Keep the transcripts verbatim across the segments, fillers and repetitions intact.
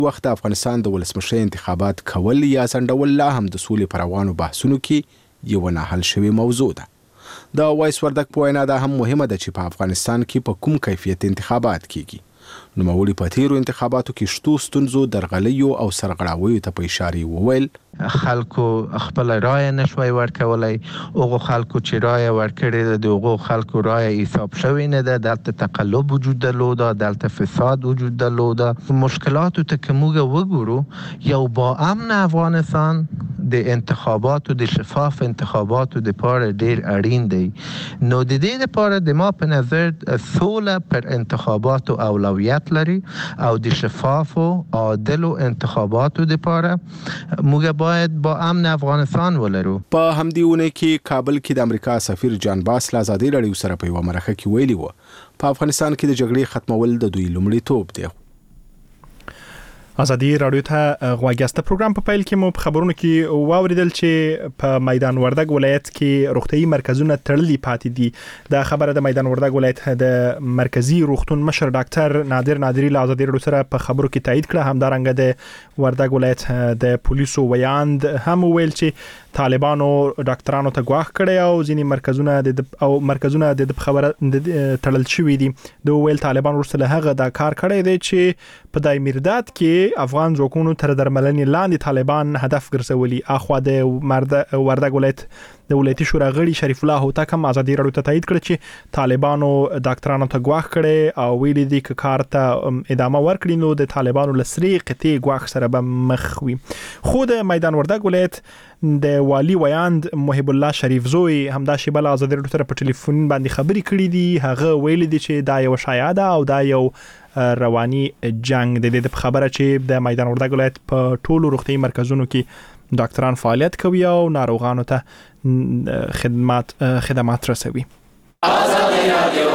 وخت د افغانستان د ولسمشر انتخابات کول یا ځنډول لا هم د سولې پر روانو بحثونو کې یو نه حل شوی موضوع ده. د وایس وردک په وینا دا هم مهمه ده چې په افغانستان کې په کوم کیفیت انتخابات کیږي. نوموړي په تیرو انتخاباتو کې شتو ستونزو درغلیو او سرغړاویو ته په اشاره وویل خلکو خپل رای نشوي ورکولای، اوغه خلکو چې رای ورکړي د اوغه خلکو رای حساب شوی نه ده، دلته تقلب وجود درلوده، دلته فساد وجود درلوده. مشکلاتو ته کومه وګورو یو با امن افغانستان د انتخاباتو د شفاف انتخاباتو د پاره ډیر اړین دی. نو د دې لپاره د ما په نظر سوله پر انتخاباتو اولویت لري او د شفاف او عادل انتخاباتو د پاره موږ باید با امن افغانستان ولرو. په همدې ونه کې کابل کې د امریکا سفیر جان باس له ازادي راډیو سره په یوه مرکه کې ویلي و په افغانستان کې د جګړې ختمول د دوی لومړیتوب دی. ازادي راډیو ته غواګسته پروګرام په پیل کې مو په خبرونو کې واوریدل چې په میدان وردګ ولایت کې روغتيایي مرکزونه تړلي پاتې دي. دا خبره د میدان وردګ ولایت د مرکزی روغتون مشر ډاکټر نادر نادری له ازادي راډیو سره په خبرو کې تایید کړه. همدارنګه د وردګ ولایت د پولیسو ویاند هم ویل چې طالبانو ډاکټرانو ته غواخ کړي او ځینی مرکزونه د او مرکزونه د خبره تړل شوې دي. د ویل طالبان ورسره هغه دا کار کړی دی چې په دای میرداد کې افغان ځواکونو تر درملنې لاندې طالبان هدف ګرځولي. اخوا د وردګ ولایت د ولایتي شورا غړي شریف الله هوتک هم ازادي راډیو ته تایید کړ چې طالبانو ډاکټرانو ته غواخ کړي او ویلي دي چې کار ته ادامه ورکړي نو د طالبانو لسري قطعي غواخ سره به مخ وي. خو د میدان وردګ ولایت د والی ویاند محب الله شریف زوی همدا شی بل ازادي راډیو سره په ټلیفون باندې خبري کړې دي. هغه ویلي دي چې دا یو شایعه ده او دا یو رواني جنگ د دې خبره چې د میدان وردګ ولایت په ټولو روغتيایي مرکزونو کې ډاکټران فعالیت کوي او ناروغانو ته خدمات خدمات رسوي. ازادي راډیو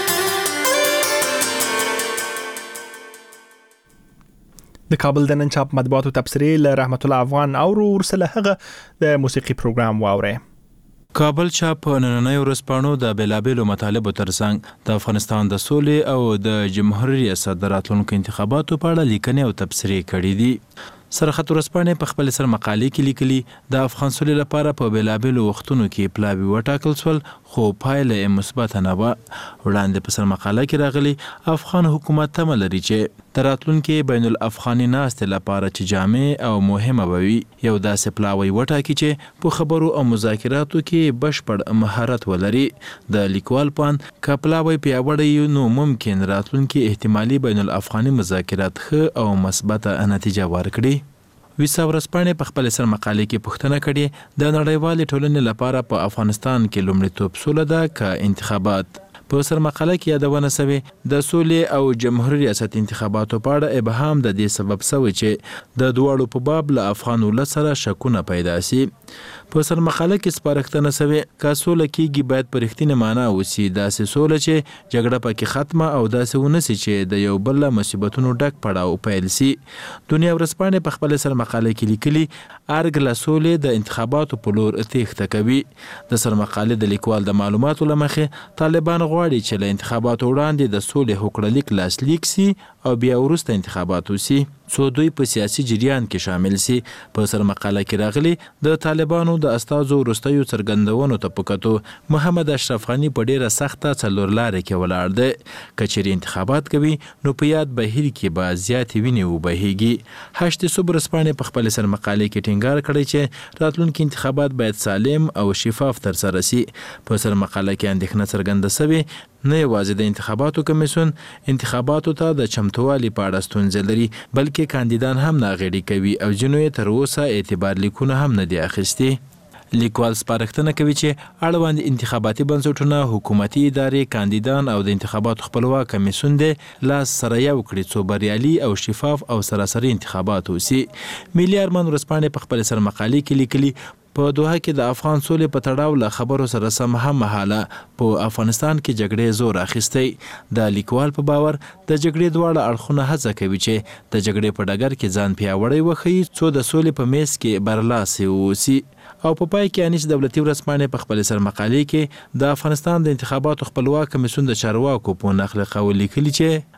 د کابل د نن چاپ مطبوعاتو تبصرې له رحمت الله افغان او ورسله هغه د موسیقي پروګرام واوري. کابل چاپ نننۍ ورځپاڼو د بیلابیلو مطالبو ترڅنګ د افغانستان د سولې او د جمهوریت ریاست د راتلونکو انتخاباتو په اړه لیکنې او تبصرې کړې دي. سرخط ورځپاڼې په خپل سر مقالې کې لیکلي د افغان سولې لپاره په بیلابیلو وختونو کې پلاوی وټاکل شول خو پایله یې مثبت نه وه. وړاندې په سر مقاله کې راغلي افغان حکومت تمه لري چې د راتلونکي بین الافغاني ناستې لپاره چې جامع او مهمه به وي یو داسې پلاوی وټاکي چې په خبرو او مذاکراتو کې بشپړ مهارت ولري. د لیکوال پان که پلاوی پیاوړی نو ممکن راتلونکي احتمالي بین الافغاني مذاکرات ښه او مثبته نتیجه ورکړي. ویسا ورځپاڼې په خپل سر مقالې کې پوښتنه کړې د نړیوالې ټولنې لپاره په افغانستان کې لومړیتوب سوله ده که انتخابات. په سر مقاله کې یادونه شوې د سولې او جمهوریت ریاست انتخاباتو په اړه ابهام د دې سبب شوی چې د دواړو په باب له افغان ولس سره شکونه پیدا شي. په سر مقاله کې سپارښتنه شوې که سوله کېږي باید په رښتینې معنا وسي، داسې سوله چې جګړه پکې ختمه او داسې ونه سي چې د یو بل له مصیبتونو ډک پړاو پیل سي. دنیا ورځپاڼې په خپل سر مقاله کې لیکلي ارګ له سولې د انتخاباتو په لور تېښته کوي. د سر مقالې د لیکوال د معلوماتو له مخې طالبان غواړي چې له انتخاباتو وړاندې د سولې هوکړلیک لاسلیک سي او بیا وروسته انتخابات وسي څو دوی په سیاسي جریان کې شامل سي. په سر مقاله کې راغلي د طالبانو د استازو وروستیو څرګندونو ته په کتو محمد اشرف غني په ډیره سخته څلورلارې کې ولاړ دی. که چیرې انتخابات کوي نو په یاد بهیر کې به زیاتې وینې وبهیږي. هشت صبح ورځپاڼې په خپل سر مقالې کې ټینګار کړی چې راتلونکي انتخابات باید سالم او شفاف ترسره سي. په سر مقاله کې اندېښنه څرګنده شوې نه یوازې د انتخاباتو کمیسیون انتخاباتو ته د چمتووالي په اړه ستونزې لري بلکې کاندیدان هم ناغېړي کوي او ځینو یې تر اوسه اعتبار لیکونه هم نه دي اخیستي. لیکوال سپارښتنه کوي چې اړوند انتخاباتي بنسټونه، حکومتي ادارې، کاندیدان او د انتخاباتو خپلواک کمیسیون دې لاس سره یو کړي څو بریالي او شفاف او سراسري انتخابات وسي. ملي ارمان ورځپاڼې په خپل سر مقالې کې لیکلي په دوحه کې د افغان سولې په تړاو له خبرو سره سم هم مهاله په افغانستان کې جګړې زور اخیستی. د لیکوال په باور د جګړې دواړه اړخونه هڅه کوي چې د جګړې په ډګر کې ځان پیاوړی وښیي څو د سولې په میز کې برلاسي واوسي. او په پای کې انیس دولتي ورځپاڼې په خپل سر مقالې کې د افغانستان د انتخاباتو خپلواک کمیسیون د چارواکو په نقل قول لیکلي چې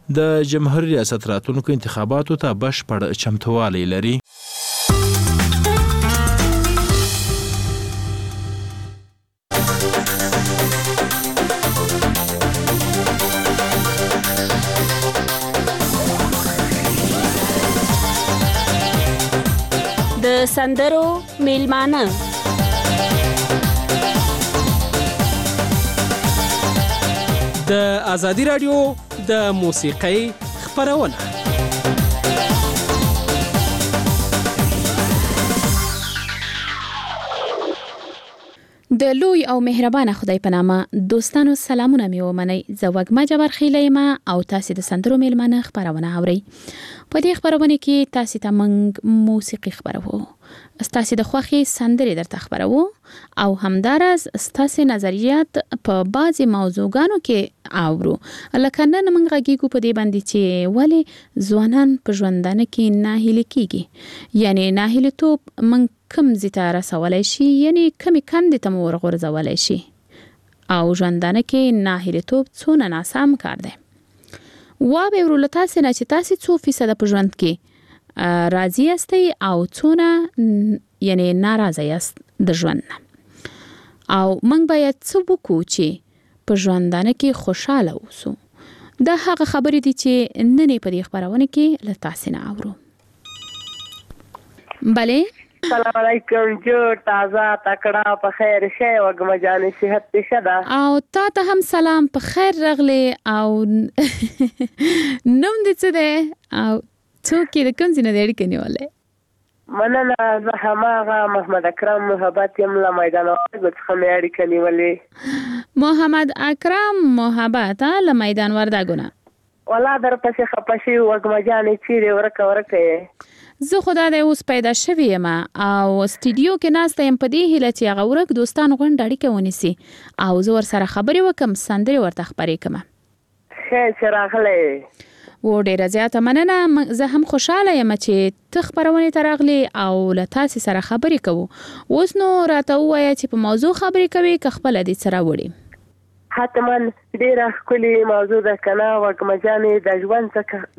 د جمهوریت ریاست راتلونکو انتخاباتو ته بشپړ چمتووالی لري. د سندرو میلمانه د ازادي رادیو د موسیقۍ خپرونه. د لوی او مهربانه خدای په نامه دوستانو سلامونه مې ومنئ. زه وږمه جبر خیلی یم او تاسو د سندرو میلمانه خپرونه اورئ. په دې خپرونه کې تاسو ته موږ موسیقي خپروو، تاسو د خوښي سندرې درته خپروو او همدارس تاسو نظریات په بعضي موضوعګانو کې اورو. لکه نن موږ غږیږو په دې باندې چې ولې ځوانان په ژوندانه کې ناهیلي کیږي، یعنی ناهیلیتوب موږ کم زیته رسولای شي، یعنی کمی کندې ته مو ورغورځولای شي او ژوندانه کې ناهیلیتوب څونه ناسم کار دی. وابه ورو له تاسې نه چې تاسې څو فیصده په ژوند کې راضي یاستئ او څونه یعنی ناراضه یاست د ژوند نه، او موږ باید څه وکړو چې په ژوندانه کې خوشحاله اوسو. دا هغه خبرې دي چې نن په دې خپرونه کې له تاسې نه اورو. بله السلام علیکم، جوړ تازه تکړه په خیر شې وږمه جانې صحت دې ښه ده؟ او تا ته هم سلام، په خیر راغلی. او نوم دې څه دی او څوک یې د کوم ځای نه دې اړیکه نیولې؟ مننه، زه هماغه محمد اکرم محبت یم له میدان وردګو څخه مې اړیکه نیولې. محمد اکرم محبت له میدان وردګو نه؟ ولا در پسې خفه شوي وږمه جانې چیرې ورکه ورکه یې؟ زه خدا د اوس پیدا شوی یم او استودیو کې ناسته یم په دې هیله چې هغه ورک دوستان غونډه اړیکه ونیسي او زه ورسره خبرې وکم، سندرې ورته خپرې کړم. ښه چې راغلی و ډېره زیاته مننه. زه هم خوشحاله یم چې ته خپرونې ته راغلی او له تاسې سره خبرې کوو. اوس نو راته ووایه چې په موضوع خبرې کوي که خپله دې څه راوړي؟ حتما ډېره ښکلې موضوع ده که نه وږمه جانې، د ژوند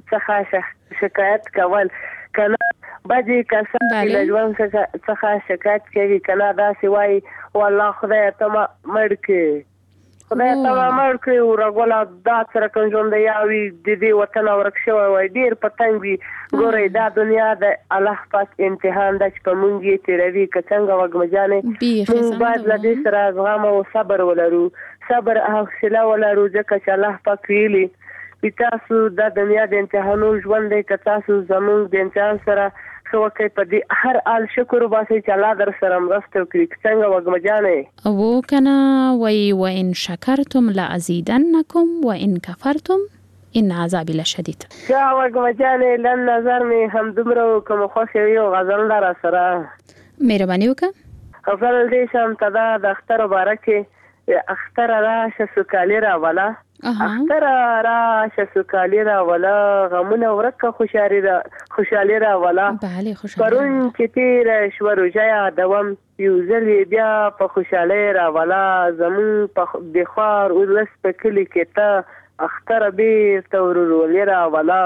څخه شکایت کول که نه بعضې کسان چې له ژوند څخه شکایت کوي که نه داسې وایي والله خدایه ته ما مړ کړې، خدایه ته ما مړ کړې ورغوله دا څه رقم ژوندی وي د دې وطن ورک شوی وای ډېر پتنګ وي. ګورئ دا دنیا د الله پاک امتحان ده چې په موږ یې تېروي. که څنګه وږمه جانې موږ باید له دې سره زغم او صبر ولرو، صبر او حوصله ولرو، ځکه چې الله پاک ویلي وي تاسو د دنیا د امتحانو ژوند دی، که تاسو زموږ د امتحان سره ښه وکړئ په دې هر حال شکر وباسئ چې الله در سره مرسته وکړي. که څنګه وږمه جانې؟ و کنه وایي وان شکرتم لازیدنکم وان کفرتم ان عذابی لشدید. ښه وږمه جانې، لنډ نظر مې همدومره و، که مو خوښ یو غزل ده را سره مهرباني وکړه. غزل دې شم ته دا د اختر باره کې، اختر راشه سوکالي راوله، اختر راشه سوکالي راوله، غمونه ورکه خوشحالي راوله. پرون چې تېره شوه روژه یادوم، یو ځل یې بیا په خوشحالۍ راوله. زمونږ د خوار ولس په کلي کې ته اختر بېرته ورورولي راوله.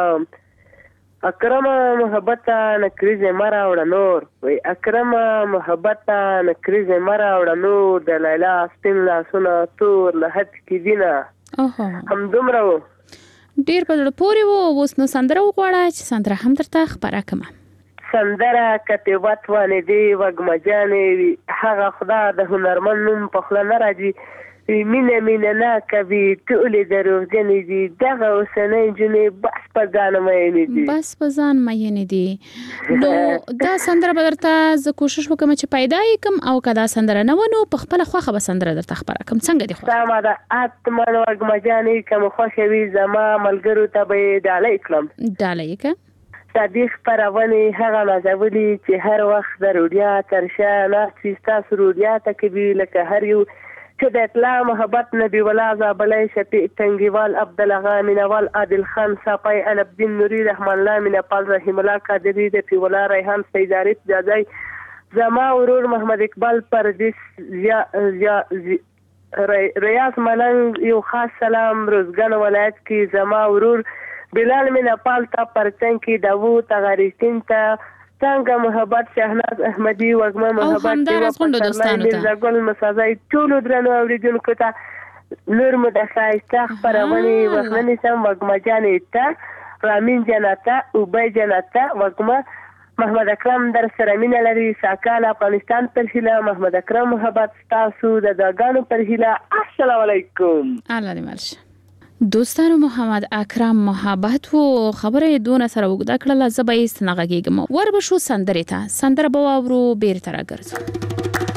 اکرمه محبته نکریزې مه راوړه نور، وی اکرمه محبته نکریزې مه راوړه نور، د لیلا سپین لاسونه تور له حد کې دینه. همدومره و، ډېر په زړه پورې و. اوس نو سندره وغواړه چې سندره هم درته خپره کړمه. سندره کتیبت وانې دی وږمه جانې، هغه خدا د هنرمند نوم په خوله نه راځي. مینه مینه نه کوي ټولې دروغجنې دي، دغه اوسنۍ نجونې بس په ځان مینې دي، بس په ځان مینې دي. نو دا سندره به درته زه کوشش وکړم چې پیدا یې کړم، او که دا سندره نه و نو په خپله خوښه به سندره درته خپره کړم. څنګه دې خوښه؟ سمه ده، حتما وږمه جانې که مو خوښه وي زما ملګرو ته به یې ډالۍ کړم. ډالۍ که صدیق خپرونې هغه نازولي چې هر وخت د روډیا تر شا ناست وي، ستاسو روډیا ته کوي لکه هر یو چې د اطلاع محبت نبی ولا زابلی شفیع تنگیوال عبدالغا مینوال عادل خان ساپای علب دین نوری رحمان الله مینپال رحیم الله قادری رفیع الله ریحان سیداری جاجای زما ورور محمد اقبال پردیس ریاض ملنگ یو خاص سلام روزګان ولایت کې زما ورور بلال می نپال تا پرچنگ کی داوود تغاریستین تا څنګه محبت شهناز احمدی وګما محبت او همدار از غونډو دوستانو ته زګل مسازای ټول درنو اوریدونکو ته نور مدخایسته خبرونه وغننی سم وګما جانې ته رامین جناتا او بای جناتا وګما محمد اکرم در سره مینه لري ساکال افغانستان پر هیله محمد اکرم محبت تاسو د داګانو پر هیله السلام علیکم. الله دې مرشه دوستانو. محمد اکرم محبت و خبره دون سره وګدا کړل زبې سنغږیږم ور به شو سندره ته سندره به ورو بیرته راګرځو.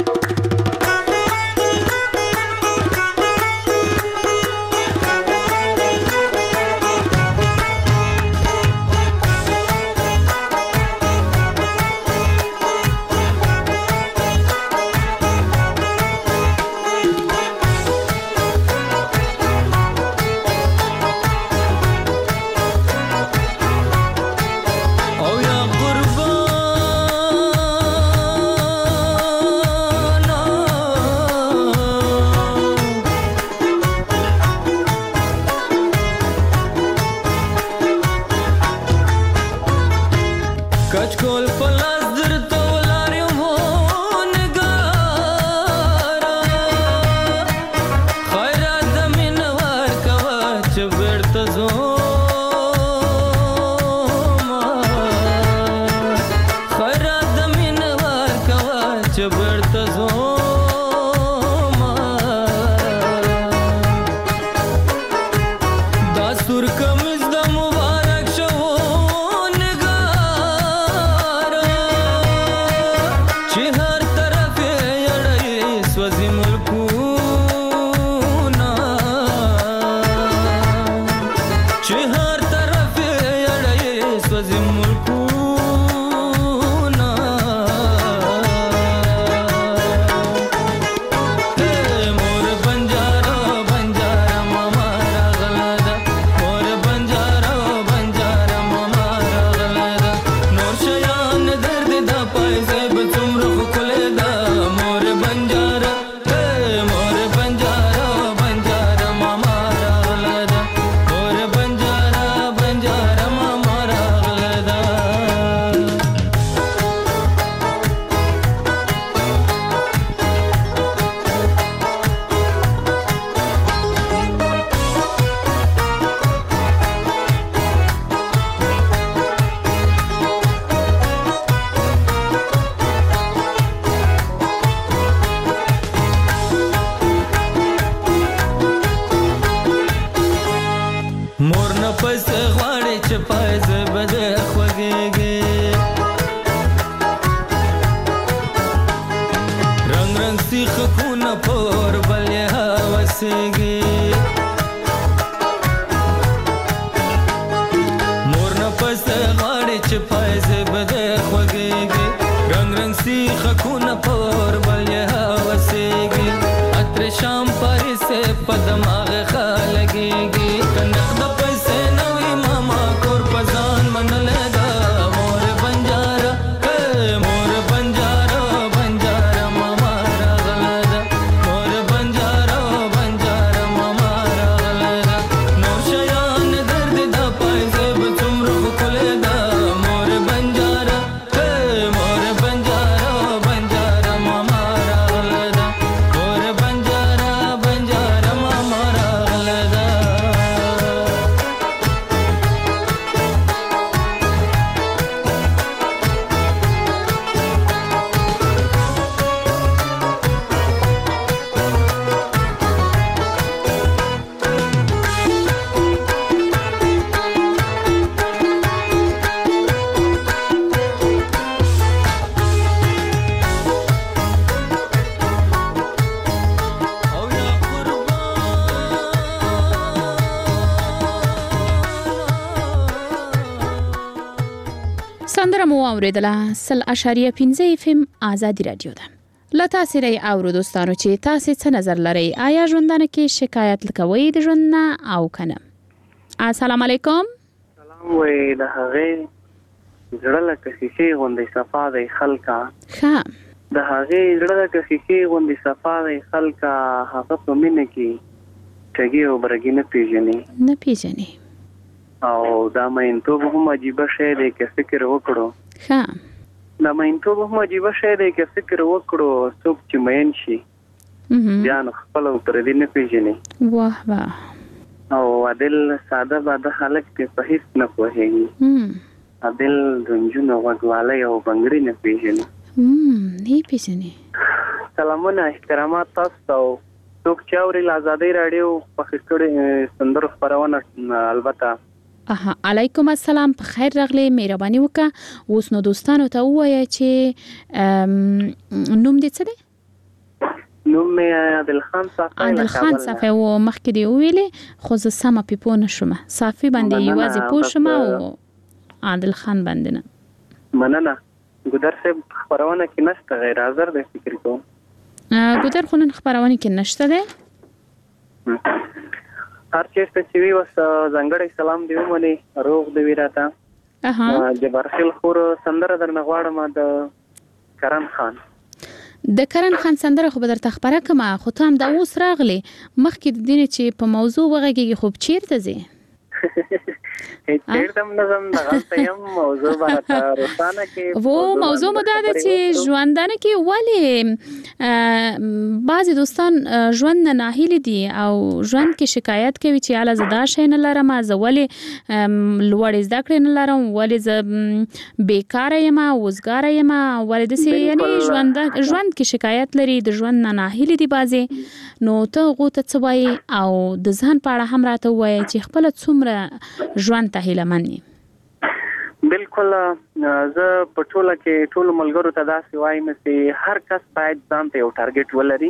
سندره مو اوریدله سل اشاریه پنځه اف ام آزادی رادیو ده. لتا سره اورو دوستانو چې تاسو څه نظر لرئ آیا ژوندانه کې شکایت لکوي د ژوند نه او کنه؟ السلام علیکم. سلام وې د هغه زړه لکه شیشه غوندې صفا دی خلکا. ها د هغه زړه لکه شیشه غوندې صفا دی خلکا هغه په مینه کې چګي او برګي نه پیژني نه پیژني او دا مینتوب هم عجیبه شی دی که فکر وکړو. ښه دا مینتوب هم عجیبه شی دی که فکر وکړو. څوک چې مین شي بیا نو خپل او پردي نه پیژني. واه واه. او عادل ساده باده خلک په هیڅ نه پوهېږي. عادل رنجون او غوږوالی او بنګړي نه پیژني. نه پیژني. سلامونه احترامات تاسو ته. څوک چې اوري آزادۍ راډیو په خښکړې سندرو خپرونه البته. اها علیکم السلام، په خیر راغلی، مهرباني وکړه. اوس نو دوستانو ته ووایه چې نوم دې څه دی؟ نوم مې عادل خان صافی. عادل خان صافی و مخکې دې وویلې خو زه سمه پې پوه نه شوم. صافی باندې یوازې پوه شوم او عادل خان باندې نه. مننه. ګودر صاحب خپرونه کې نشته، غیر حاضر دی فکر کوم. ګودر خو نن خپرونه کې نشته دی. هر چیرته چې وي اوس ځانګړی سلام دی ومني. روغ دی وي راته. جبارخیل خور سندره درنه غواړم د کرن خان. د کرن خان سندره خو به درته خپره کړم، خو ته هم دا اوس راغلی مخکې د دې چې په موضوع وغږېږي خو چیرته ځې؟ چیرته نظم دغه یم موضوع برته روښانه کې. وو موضوع مو دا ده چې ژوندانه کې ولې بعضې دوستان ژوند نه ناهیلي دي او ژوند کې شکایت کوي چې اله زه دا شی نه لرم، زه ولې لوړې زده کړې نه لرم، ولې زه بیکاره یم، وزګاره یم، ولې داسې یعنې ژوند ژوند کې شکایت لري، د ژوند نه ناهیلي دي بعضې. نو ته هغو ته څه وایې او د ځان په اړه هم راته ووایه چې خپله څومره ژوند ته هیله من یې؟ بالکل. زه په ټوله کې ټولو ملګرو ته داسې وایم چې هر کس باید ځان ته یو ټارګټ ولري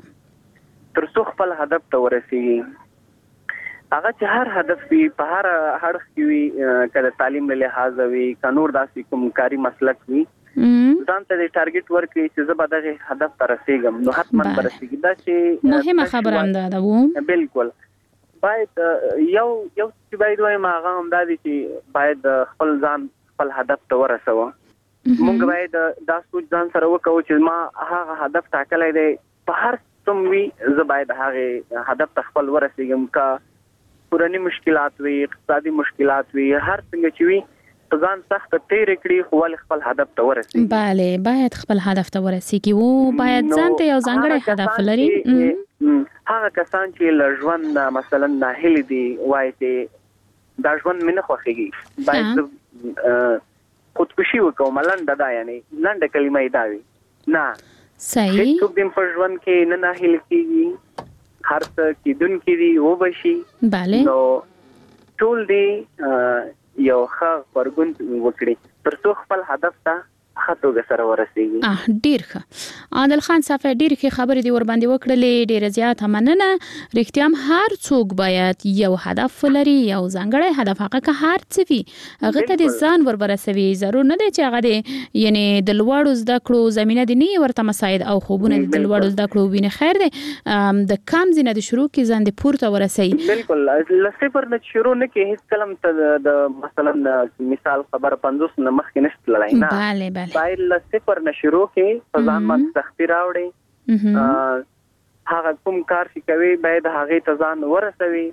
تر څو خپل هدف ته ورسېږي. هغه چې هر هدف وي په هر اړخ کې وي، که د تعلیم له لحاظه وي، که نور داسې کوم کاري مسلک وي، ځان ته د ټارګټ ورکړي چې زه به دغه هدف ته رسېږم، نو حتما به رسېږي. دا چې مهمه خبره هم ده. و بالکل باید یو یو چې باید وایم هغه هم دا دی چې باید خپل ځان خپل هدف ته ورسوه. مونږ باید دا سوچ ځان سره وکړو چې ما هغه هدف ټاکلی دی، په هر څوم وي زه باید هغې هدف ته خپل ورسېږم. که کورني مشکلات وي، اقتصادي مشکلات وي، هر څنګه چې وي ځان سخت تیر کړي خو ولې خپل هدف ته ورسېږي. بله باید خپل هدف ته ورسېږي و باید ځان ته یو ځانګړی هدف لري. هغه کسان چې له ژوند مثلا ناهیلي دي وایي چې دا ژوند مې نه خوښېږي، باید خودکشي وکړم. لنډه دا یعنې لنډه کلمه یې دا وي نه صحیح. هیڅوک دې په ژوند کې نه ناهیلي کېږي، هر څه کېدونکي دي وبه شي. بله نو ټول دې یو ښه غبرګون وکړي تر څو خپل هدف ته ښه توګه سره ورسېږي. اه ډېر ښه عادل خان صافی، ډېرې ښې خبرې دې ورباندې وکړلې، ډېره زیاته مننه. رښتیا هم هر څوک باید یو هدف ولري، یو ځانګړی هدف. هغه که هر څه وي هغه ته دې ځان ور برسوي. ضرور نه دی چې هغه دې یعنې د لوړو زده کړو زمینه دې نه ورته مساعد او خوبونه دې د لوړو زده کړو وینې. خیر دی د کم ځای نه د شروع کې ځان دې پورته ورسوي. بالکل له صفر نه شروع نه کې هیڅ کله ته د مثلا مثال خبره پنځوس نه مخکې نشته تللی نه. بله بله باید له صفر نه شروع کې په ځان باندې سختي راوړي. هغه کوم کار چې کوي باید هغې ته ځان ورسوي،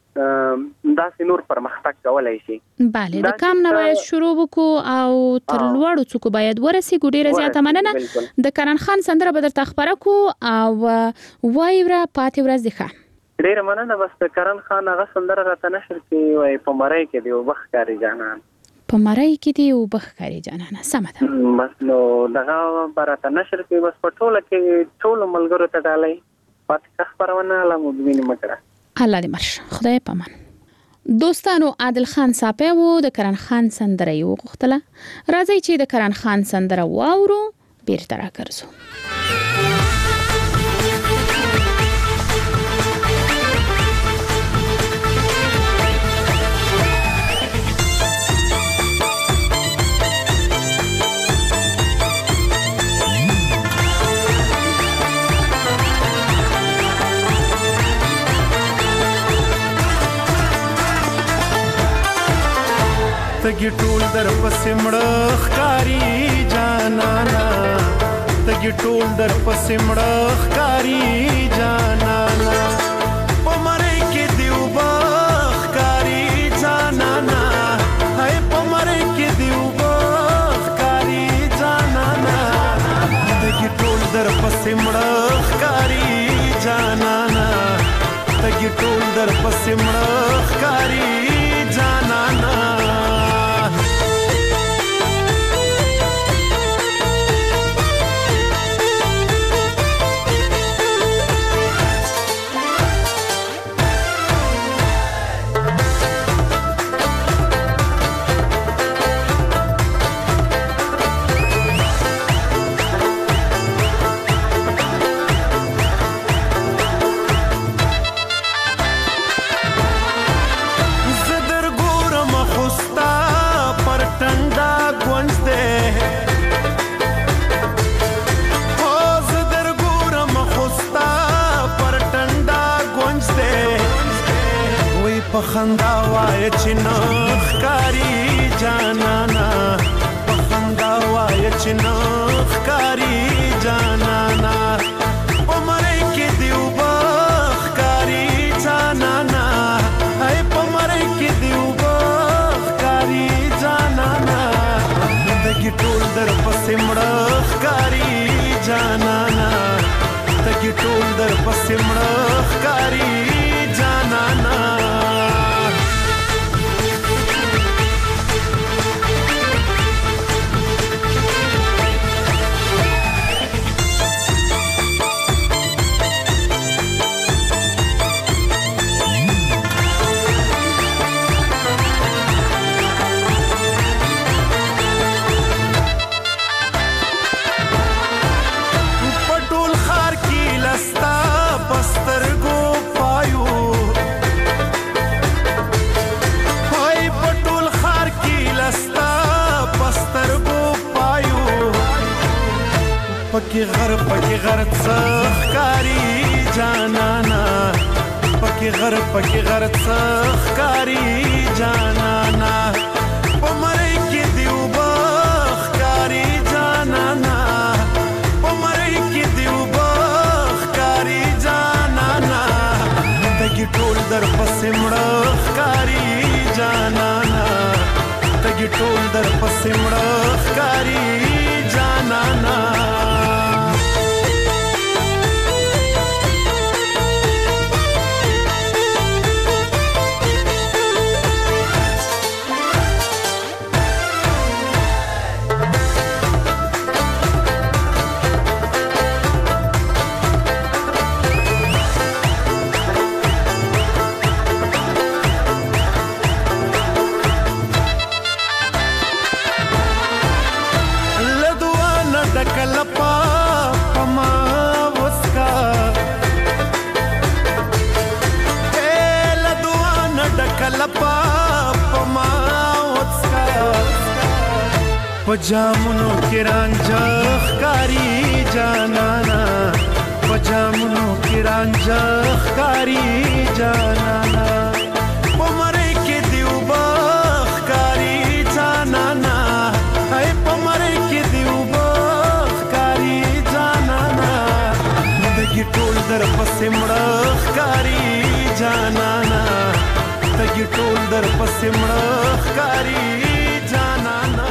داسې نور پرمختګ کولی شي. بله د کم نه باید شروع وکړو او تر لوړو څوکو باید ورسېږو. ډېره زیاته مننه. د کرن خان سندره به درته خپره کړو او وایي وره پاتې ورځ دې ښه. ډېره مننه. بس د کرن خان هغه سندره راته نشر کې وایي په مرۍ کې دی اوبه ښکاري جانان، په مرۍ کې دی اوبه ښکاري جانانه. سمه ده. بس نو دغه به راته نشر کې بس په ټوله کې ټولو ملګرو ته ډالۍ پاتې خپرونه الله مو دوینې مه کړه. الله دې مرشه. خدای پامان. دوستانو عادل خان صافی و د کرن خان سندره یې وغوښتله. راځئ چې د کرن خان سندره واورو بیرته راګرځو. تګي ټول در پسې مړه ښکاري جانانا، تګي ټول در پسې مړه ښکاري جانانا، په مرۍ کې دی اوبه ښکاري جانانا. در پسې مړه ښکاري جانانا پخندا وای چې نخ کاری جانانا پخندا وای چې نخ کاری جانانا پمړې کې دیو بخ کاری جانانا هاي پمړې کې دیو بخ کاری جانانا دګي ټول در پسې مړخ کاری جانانا دګي ټول در پسې مړخ کاری جانانا پکی غر پکی غر څخ کاری جانانا پکی غر پکی غر څخ کاری جانانا پمړې کې دیو بخ کاری جانانا پمړې کې دیو بخ کاری جانانا دګي ټول در پسې مړخ کاری جانانا دګي ټول در پسې مړخ کاری جانانا پجامونو کې رانجه ښکاري جانانا پجامونو کې رانجه ښکاري جانانا پمړې کې دیو بخ ښکاري جانانا هاي پمړې کې دیو بخ ښکاري جانانا دګي ټول در پسې مړه ښکاري جانانا دګي ټول در پسې مړه ښکاري جانانا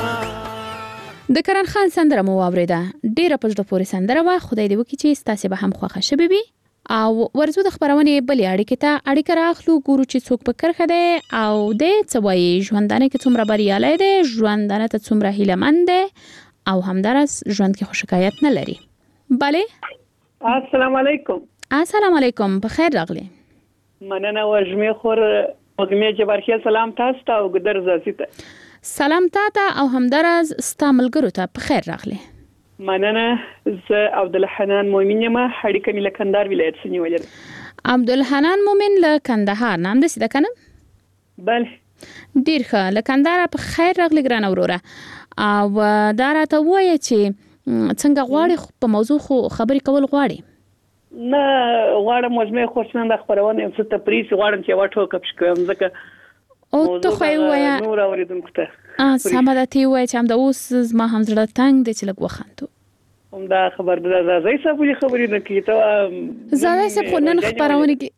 د کرن خان سندره مو واوریده ډیره په زړه پورې سندره وا خدای دې وکړي چې ستاسو به هم خوښه شوي وي او ورزو د خبرونه بلې اړیکې ته اړیکه راخلو ګورو چې څوک په کرخه ده او د څوایي ژوندانه کې څومره بریالي ده ژوندانه ته څومره هیلهمند ده او همدارس ژوند کې خو شکایت نه لري. بله السلام علیکم. السلام علیکم په خیر راغلی. مننه ورجمه خور مګمه جبارخیل سلام تاسو ته او ګدر زاسیته سلام تاته او همدارز ستا ملګرو ته په خیر راغلی. مننه زه عبدالحنان مومن یم هډیکه مې له کندهار ولایت څخه نیولې. عبدالحنان مومن له کندهار نام دې ده کنه؟ بله ډیر ښه له کندهار په خیر راغلی ګرانه وروره. او دا راته ووایه چې څنګه غواړې په موضوع خو خبرې کول غواړې؟ نه غواړم مجموعه خورشنه د خبرونه یو څه تپریس غواړم چې یو ټوکه پښ کوم ځکه او ته خو وایې نور اوریدونکو ته اه سمه ده تی وایې چې هم د اوس ما هم زړه تنګ دی چې لږ وخاندو. هم دا خبر ده زای صاحب لري خبرې نه کیته زای صاحب خو نن خبرونه کې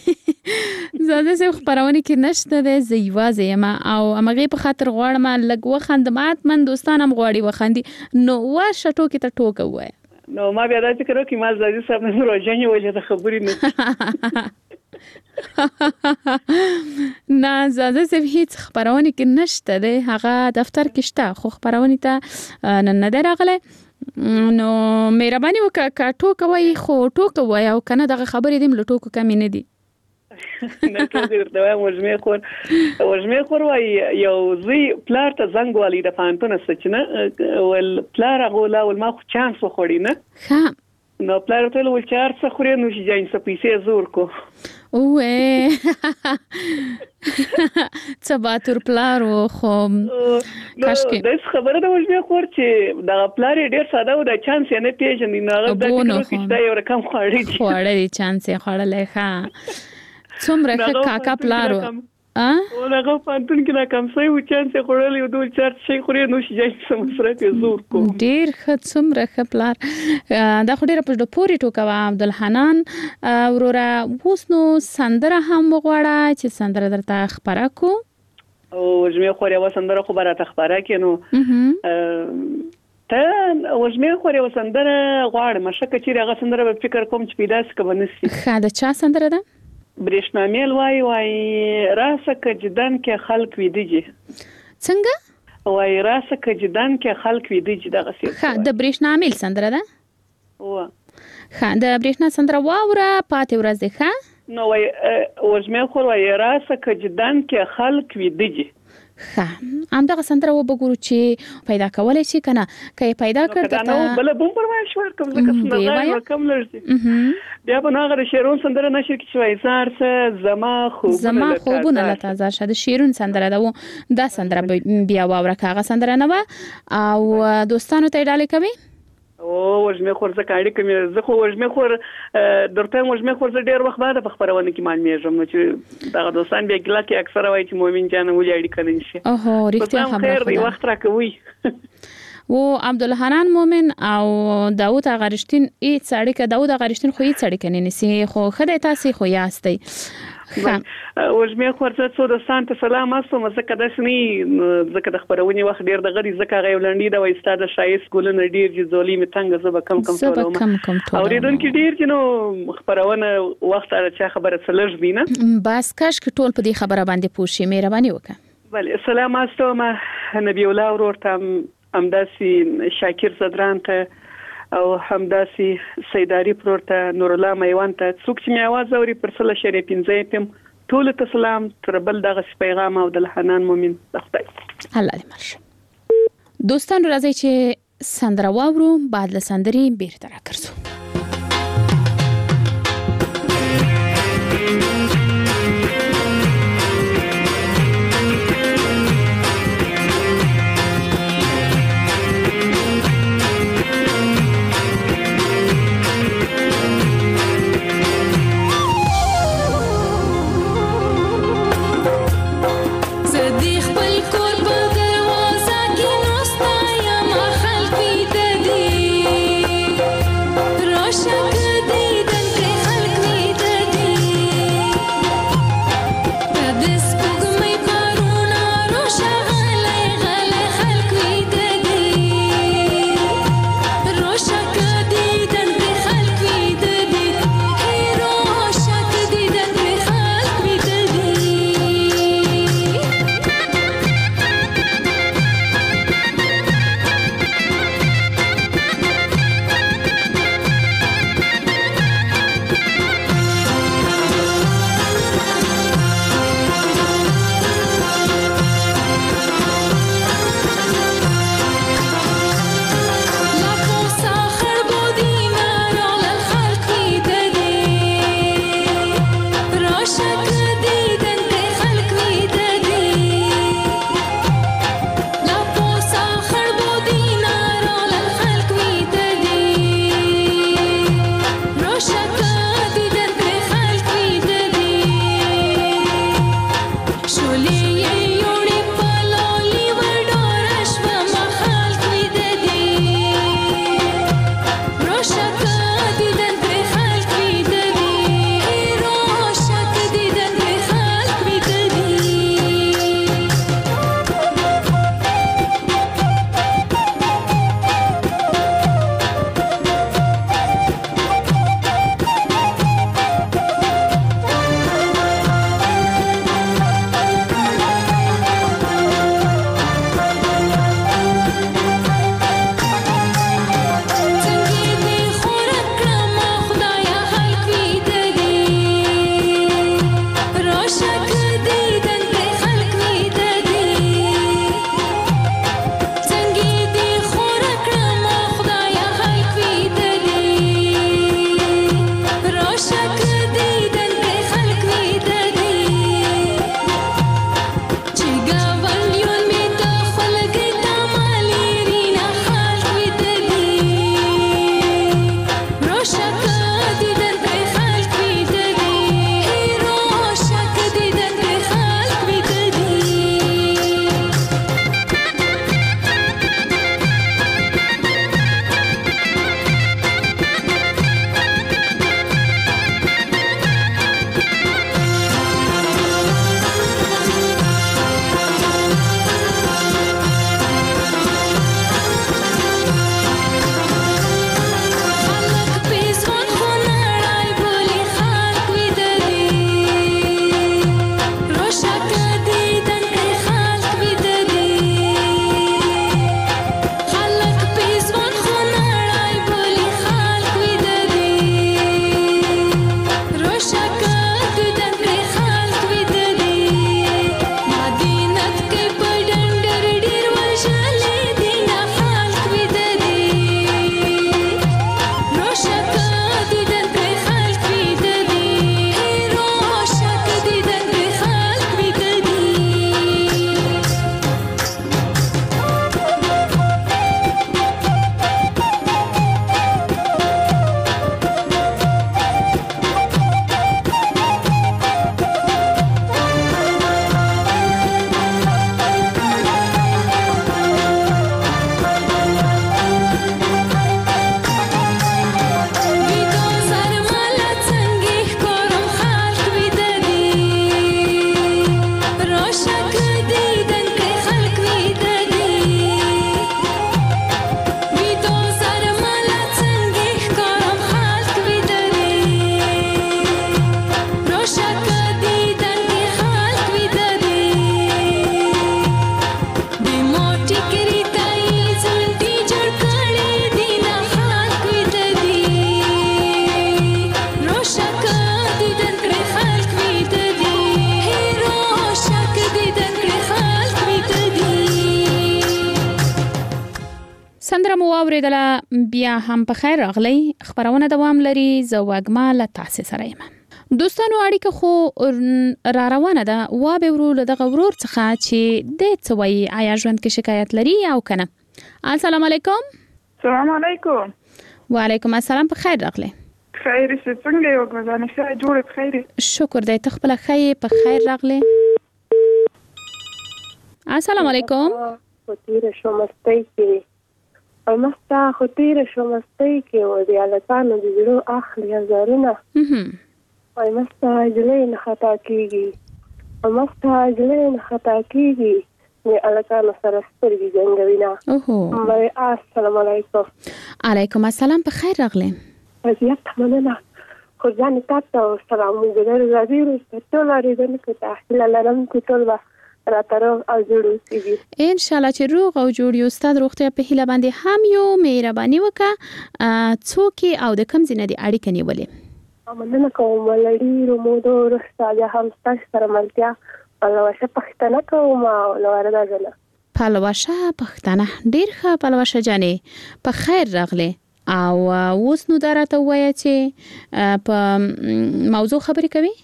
زای صاحب خبرونه کې نشته ده زیوازه یم او امغه په خاطر غواړم لږ وخاندم من دوستانم غواړي وخاندي نو واشه ټوکې ته ټوکه وایې نو ما بیا دا فکر وکړم ما زای صاحب نه روزنه ولې د خبرې نه نه زاده سه هیڅ خبرونه کې نشته ده، هغه دفتر کې شته خو خبرونه ته نن نه راغله. نو مهرباني وکړه کا ټوکه وای خو ټوکه وای او کنه دغه خبرې دیم له ټوکو کم نه دي. نه ټوکه درته وایم وژمې خور وژمې خور وای یو زی پلار ته زنګ والی د پانتون سچنه ول پلار غولا ول ما خو چانس وخوړی نه ها نو پلار ته ول چار څه خوري نو شي جاین څه پیسې زور کو اوه څه باتور پلار خو کاشکې د خبره د وژمې خور چې د پلار ډیر ساده و د چانس نه پیژنې نه هغه د کیسه یو رقم خوړی خوړی چانس خوړلې ښه څومره کاکا پلارو ا ولغه پانتون کې دا کم څه و چانس خوړلې او دوه چار شي خوري نو شي جاي سمسره کې زور کو ډیر ښه څومره ښه پلار دا خو ډیر په ډو پوری ټوکا عبدالحنان ورورا اوس نو سندره هم وغواړه چې سندره درته خبره کو او وژمې خو یو سندره خو برات خبره کینو ته وژمې خو یو سندره غواړم شکه چې هغه سندره په فکر کوم چې پیدا سکه ونسي ښه دا چا سندره ده برېښنا میل وای وای راسه کجدان کې خلق ویدیږي څنګه وای راسه کجدان کې خلق ویدیږي دغه څه ښه د برېښنا میل سندره ده و ښه د برېښنا سندره واوره پاتې ورځ ده ښه نو وای وژمې خو وای راسه کجدان کې خلق ویدیږي ښه ام دغه سندره وبګورو چې پیدا کولای شي کنه کای پیدا کړته نو بل بوم پرمایش ورکوم ځکه څنګه کم لري بیا په هغه شیرون سندره نشر کې شوي زار څه زما خوبونه زما خوبونه لته زار شاده شیرون سندره ده دا سندره بیا واوره کاغه سندره نه او دوستانو ته ډالې کوي او وژمې خور زه کاړي کوم زه خو وژمې خور درته وژمې خور زه ډیر وخت بعد په خبرونه کې معلومیږم نو چې دا دوستان بیا ګلا کې اکثره وایي چې مؤمن جان ولې اړیکه نشي اوه رښتیا خبره خیر وخت راکوي و عبدالحنان مومن او داوود غرشتین ای څړیکه داوود غرشتین خو ای څړیکه نه نسی خو خدای تاسو خو یاستئ وژمې خور څه څو دوستان ته سلام اسو مزه د سنی زکه د خبرونې وخت ډیر د غری زکه غو لنډی د وایستا د شایس ګولن ډیر چې زولې متنګ زب کم کم ټولو او ډیرون کې ډیر چې نو خبرونه وخت چې خبره سلج دینه بس کاش کې ټول په دې خبره باندې پوښی مهرباني وکړه بله سلام اسو ما نبی الله ورته همداسي شاکر صدران ته او همداسي سیداری پرورته نور الله میوان ته څوک چې می आवाज اوري پر سل شری پنځه پم ټول ته سلام تر بل دغه پیغام او د حنان مومن خدای الله دې مرشه دوستان راځي چې سندره واورو بعد له سندري بیرته راکړو The واوریدله بیا هم په خیر راغلی. خبرونه دوام لري. زه وګما له تاسو سره یم. دوستانو اړیکه خو را روانه ده. وا به ورو له دغه ورور څخه چې د څوي آیا ژوند کې شکایت لري او کنه. السلام علیکم. السلام علیکم. وعلیکم السلام. په خیر راغلی. خیر څه څنګه یو غوښنه ښه جوړ په خیر. شکر دی ته خپل خیر په خیر راغلی. السلام علیکم. خطیر شو مستی کې او مستا خطیر شو مستی کې و دی الکانو د جوړو اخلي هزارونه. او مستا جلې نه خطا کیږي او مستا جلې نه خطا کیږي نو الکانو سره سترګې جنگوینا. اوه مې السلام علیکم. علیکم السلام. په خیر راغلی. وضعیت مننه خو ځان تاسو سلام ګذر راځي ټول لري دغه تحلیل لرم کو ټول را تر او جوړو سیږي ان شاء الله چې روغ او جوړ یو ستاد روغتیا په هیله باندې هم یو مهرباني وکړه. څوک او د کم ځنه دي اړیکه نیولې؟ مننه کوم ولړي رومودو رساله هم تاسو سره ملتیا پلوشه پښتنه کوم او لوردا غله پلوشه پښتنه ډیر ښه. پلوشه جانې په خیر راغله. او اوس نو درته وایي چې په موضوع خبرې کوي.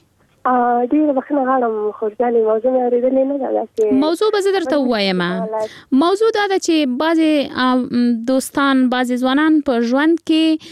ا ډیر وختونه غواړم خو ځانې موضوع مې اورېدلې نه ده چې موضوع به زه درته ووایم. موضوع دا ده چې بعضې دوستان بعضې ځوانان په ژوند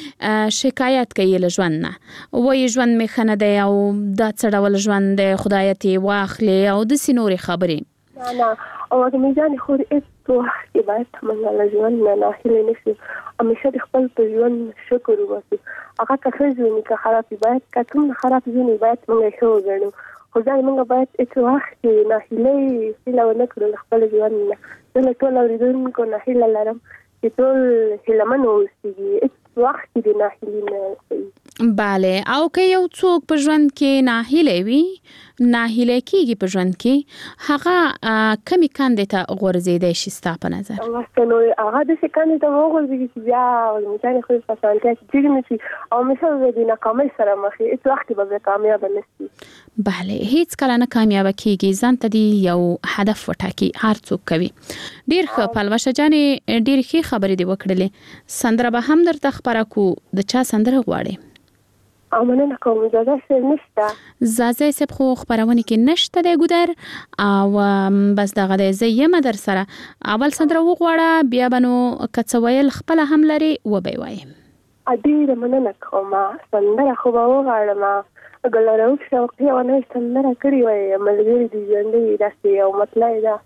کې شکایت کوي له ژوند نه. وایي ژوند مې ښه نه دی او دا څه ډول ژوند دی خدایه ترې واخلې او داسې نورې خبرې. نه نه او د میزان خو هیڅ وخت کې باید موږ له ژوند نه ناهیلې نه شو. همیشه د خپل په ژوند شکر وکړو. هغه که ښه ژوند که خراب باید که کوم خراب ژوند باید موږ ښه وګڼو. خو ځکه موږ باید هیڅ وخت کې ناهیلې هیله ونه کړو له خپل ژوند نه. زه له ټولو اورېدونکو نه هیله لرم چې ټول هیلهمن واوسېږي. هیڅ وخت کې د ناهیلي نه کوي. بله او که یو څوک په ژوند کې ناهیلی وي ناهیلی کېږي په ژوند کې هغه کمې کندې ته غورځېدی شي ستا په نظر؟ نو هغه داسې کندې ته وغورځېږي چې بیا مثال خو په اسانتیا کې ټیټ نه شي او مثال به د ناکامۍ سره مخ شي. هېڅ وخت به بیا کامیابه نه شي. بله هیڅ کله نه کامیابه کېږي. ځان ته دې یو هدف وټاکي. هر څوک کوي. ډېر ښه پلوشه جانې ډېرې ښې خبرې دې وکړلې. سندره به هم درته خپره کړو. د چا سندره غواړې؟ او مننه کوم. زازا صاحب نشته. زازا صاحب خو خبرونه کې نشته دی ګودر او بس دغه دی زه یم در سره. اول سندره وغواړه بیا به نو که څه ویل خپله هم لري وبه یې وایم. ډېره مننه کوم. سندره خو به وغواړم. ګلرؤف شوقي او نه سندره کړې وای ملګري دي ژوندۍ داسې یو مطلب ده.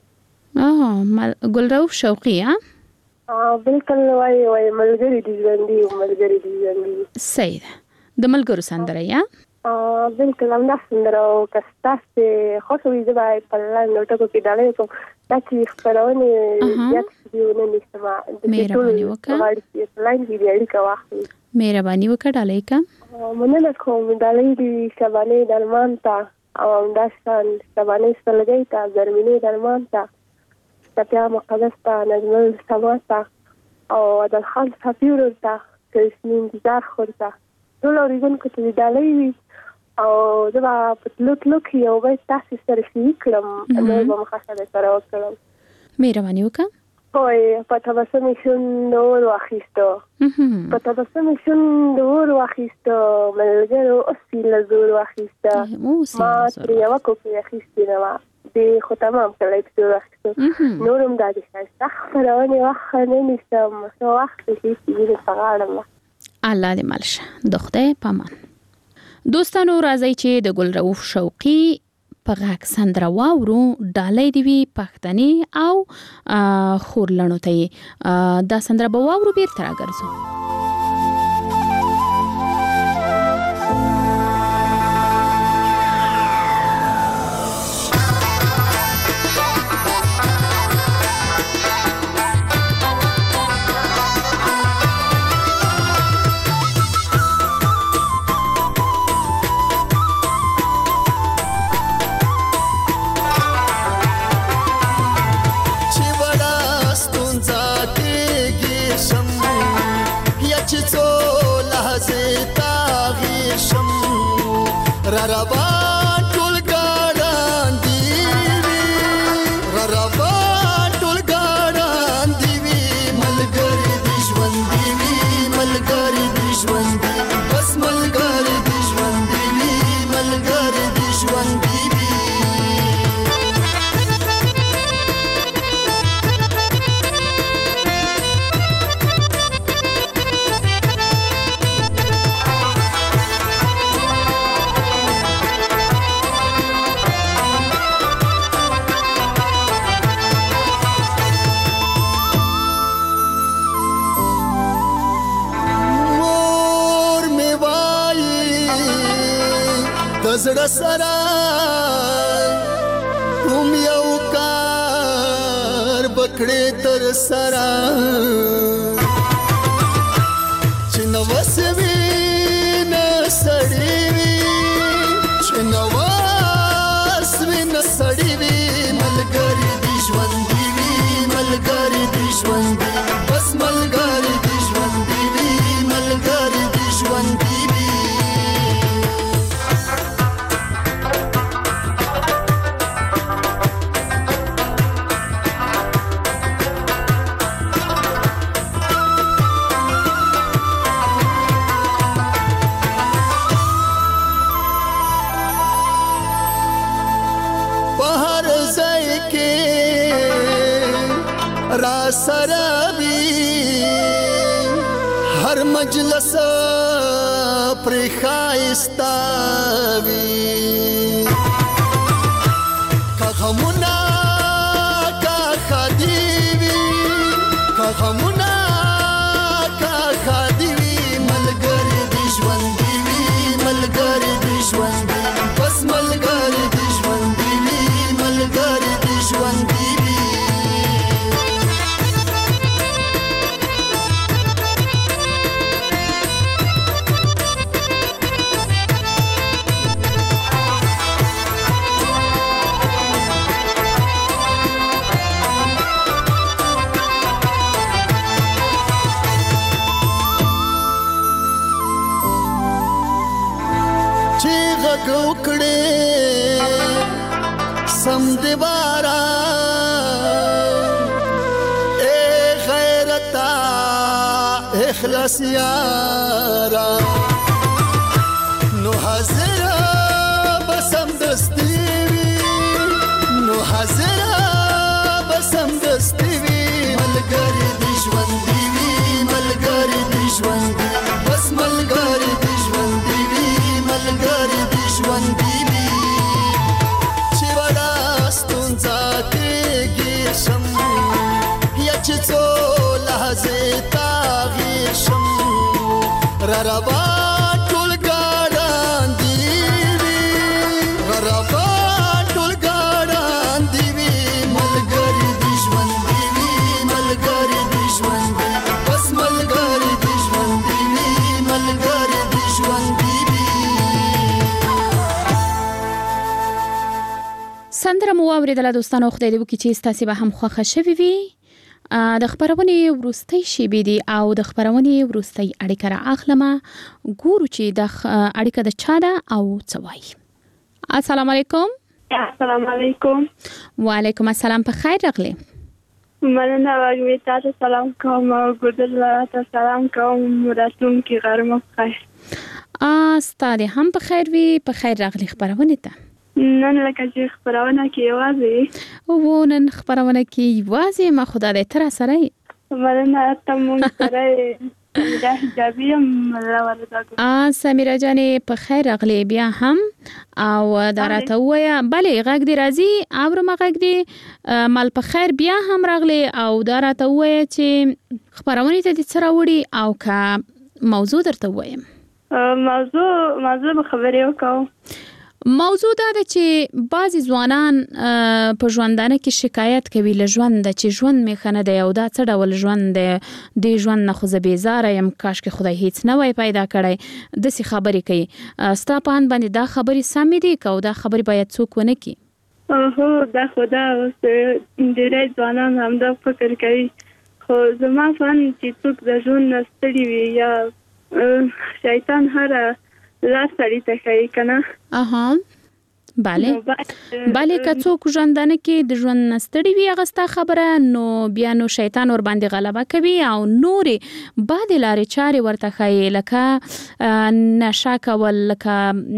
اه ګلرؤف شوقي ها بالکل وای وای ملګري دي ژوندۍ او ملګري دي ژوندۍ. صحیح ده. د ملګرو سندره یا بالکل هم دا سندره او که ستاسې خوښه وي زه به په لاندې ټکو کې ډالۍ کوم دا چې خپرونې زیات شي ونه نیسم. مهرباني وکړه په لاین کې دې اړیکه واخلي. مهرباني وکړه ډالۍ کا. مننه کوم. ډالۍ دې شبانې درمان ته او همداشان شبانې سلګۍ ته زرمینې درمان ته تپیا مقدس ته نجمل سما ته او عدل خان صافي ورور ته کرسمي انتظار خور ته ټول اورېدونکو ته دې ډالۍ وي او زه به په تلو تلو کې یو بیت تاسې سره شریک کړم. نور به مخاطبه سره وکړم. مهرباني وکړه. وای په تبسم شون اور واخیستو په تبسم شون اور واخیستو ملګرو اوسې له زور واخیسته ما ترې یوه کوپۍ اخیستې نه وه دې خو تمام کړی په زور واخیستو. نور هم دا د ښایسته خپرونې وخت نه نیسم. څه وخت چې وینې په غاړه وه. الله دې مل شه. د خدای په امان. دوستانو راځئ چې د ګلرؤف شوقي په غږ سندره واورو. ډالۍ دې وي پښتنې او خورلڼو ته یې دا سندره به واورو بیرته راګرځو. پزړه سره کوم یو کار بکړې تر سره چې نو وسوي نه سړی وي چې نو وسوي نه سړی وي ملګری د ژوند دی وي ملګری د ژوند دی بس ملګری د ژوند دی وي ملګری د ژوند دی وي را سرابي هر مجلس پر خایستاوي کا غمونا کا خديوي کا غمونا کا خديوي ملګری د ژوند دی وي ملګری د ژوند دی بس ملګری د ژوند دی وي ملګری د ژوند دی وکړې سم دیوارا اے غیرتا اخلاص یارا نو حاضر بسم دستی وی نو حاضر بسم دستی وی ملګری د ژوند دی وی ملګری د ژوند دی بس ملګری د ژوند دی وی ملګری د ژوند دی وی چې وړا ستونزه کېږي شم یا چې څو لحظې تاغیر شم را روا ټول ګاډان دی وی را روا ټول ګاډان دی وی ملګری د ژوند دی وی ملګری د ژوند دی بس ملګری د ژوند دی وی ملګری د ژوند دی وی سندره مو واوریدله دوستانو خدای دې وکړي چې ستاسو به هم خوښه شوي وي د خبرونې وروستۍ شیبې دي او د خبرونې وروستۍ اړیکه را اخلمه ګورو چې د اړیکه د چا ده او څه وایي. السلام علیکم. السلام علیکم. وعلیکم السلام. په خیر راغلی. مننه وایم تاسو سلام کوم او ګودل تاسو سلام کوم راتلونکي غرمه په خیر. ا ستاسو هم په خیر وي. په خیر راغلی خبرونه ته. نن لکه چې خبرونه کې یوازې او نن خبرونه کې یوازې ما خدای دې تر سره مننه ته مونږ سره د حجابي مله ورته ا سمیرا جانې په خیر راغلی بیا هم او دراته وایا بلې غږ دی راځي اورم غږ دی مال په خیر بیا هم راغلی او دراته وایا چې خبرونه ته دې سره وړي او کا موضوع درته وایم موضوع موضوع خبرې وکاو. موضوع دا ده چې بعضی ځوانان په ژوندانه کې شکایت کوي له ژوند چې ژوند مې خنه دی او دا څه ډول ژوند دی د ژوند نه خو زه بیزاره یم کاش کې خدای هیڅ نه وای پیدا کړی داسې خبرې کوي. ستا په اند باندې دا خبرې سمې دي که دا خبرې باید څوک ونه کړي؟ هو دا خو دا اوس ډېری ځوانان همدا فکر کوي خو زما په اند چې څوک د ژوند نه ستړي وي یا شیطان هره لا سړی ته کوي کنه. اها bale bale که څوک ژوندانه کې د ژوند نستړي وي هغه ستا خبره نو بیا نو شیطان ور باندې غلبه کوي او نورې بعد لارې چارې ورته ښایي لکه نشه کول لکه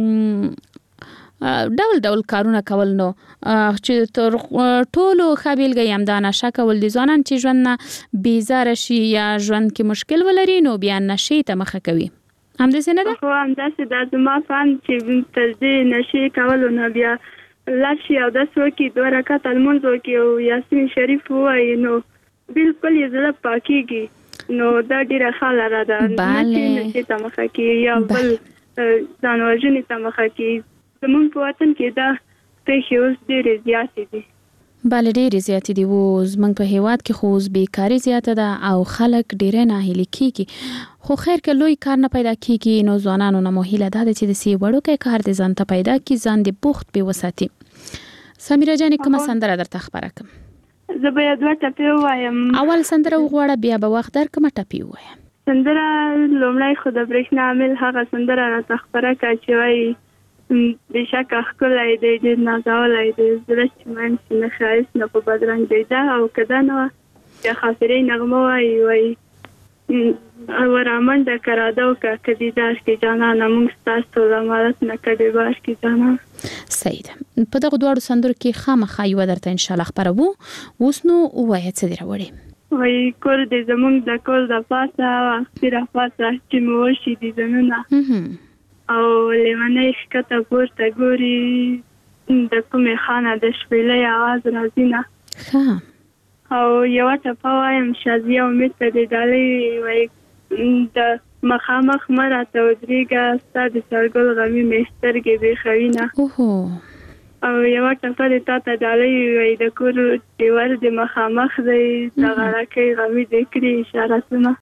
ډول ډول کارونه کول نو چې تر ټولو خبيلګي هم دا نشه کول دي ځوانان چې ژوند نه بیزاره شي یا ژوند کې مشکل ولري نو بیا نشي ته مخه کوي. هم دې څنګه ده؟ خو هم داسې د زما فهم چې تر دې نشي کولو نه بیا لاشي او د سوکي دوه رکعات لمونځ وکړي او یاسین شریف وایي نو بالکل یې زړه پاکيږي نو دا ډیره ښه لاره ده. بله نشي ته مخه کوي یا بل ځان وژنې ته مخه کوي زمونږ په وطن کې دا پیښې اوس ډېرې زیاتې دي. بله ډېرې زیاتې دي. و زمونږ په هیواد کې خو اوس بیکاري زیاته ده او خلک ډېری ناهیلي کېږي. خو خیر که لوی کار نه پیدا کېږي نو ځوانانو نه مو هیله دا ده چې داسې وړوکی کار دې ځان ته پیدا کړي، ځان دې بوخت پې وساتي. سمیرا جانې کومه سندره درته خپره کړم؟ زه به دوه ټپې ووایم. اول سندره وغواړه بیا به وخت در کومه ټپې ووایم؟ سندره لومړی خو د برېښنا عامل هغه سندره راته خپره کړه چې وایي بېشکه ښکلی دی ډېر نازولی دی زړه چې من شي نه ښایست نه په بدرنګ دی. دا او که دا نه وه بیا خاطرې نغمه وایي وایي ورامنډه که راده وکړه که دیدار کې جانانه موږ ستاسو له امارت نه کډې بار کې جانانه. صحیح ده. په دغو دواړو سندرو کې خامخا یوه درته انشاءالله خپروو. اوس نو ووایه څه دې راوړې؟ وایي کور دې زموږ د کور د پاسه وختي راپاسه چې مې وشي دیدنونه او لیونی ښکته پورته ګوري د کومې خانه د شپېلۍ اواز راځي نه. او یوه ټپه وایم شازیه امید ته دې ډالۍ وایي د مخامخ مه راته ودرېږه ستا د سرګل غمي مې سترګې بېخوي نه. او یوه ټپه دې تا ته ډالۍ وایي د کور دیوار دې مخامخ دی د غړکۍ غمي دې کړي اشارتونه.